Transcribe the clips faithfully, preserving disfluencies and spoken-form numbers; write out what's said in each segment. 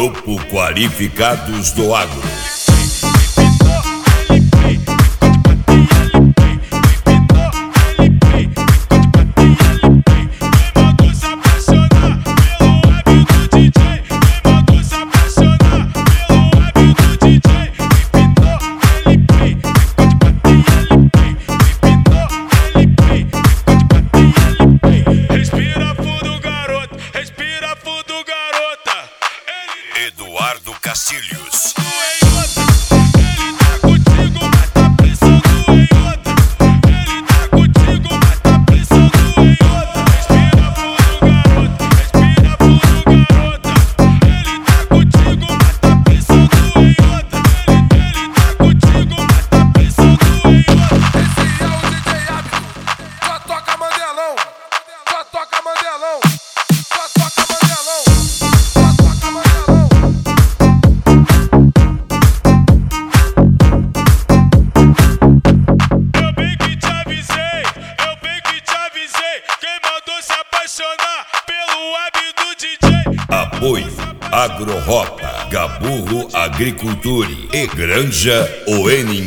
Grupo Qualificados do Agro. Eduardo Castilhos. Apoio Agroropa, Gaburro Agriculture e Granja Oening.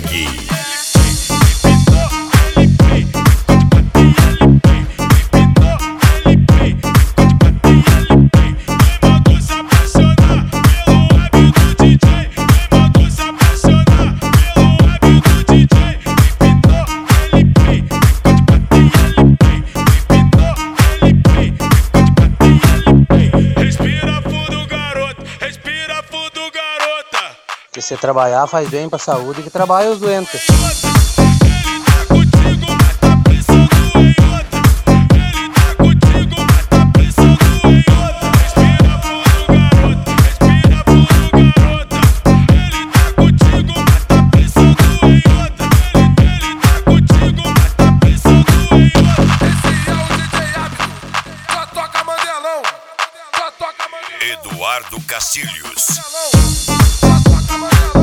Que se trabalhar faz bem pra saúde, que trabalha os doentes. Eduardo Castilhos. Come on.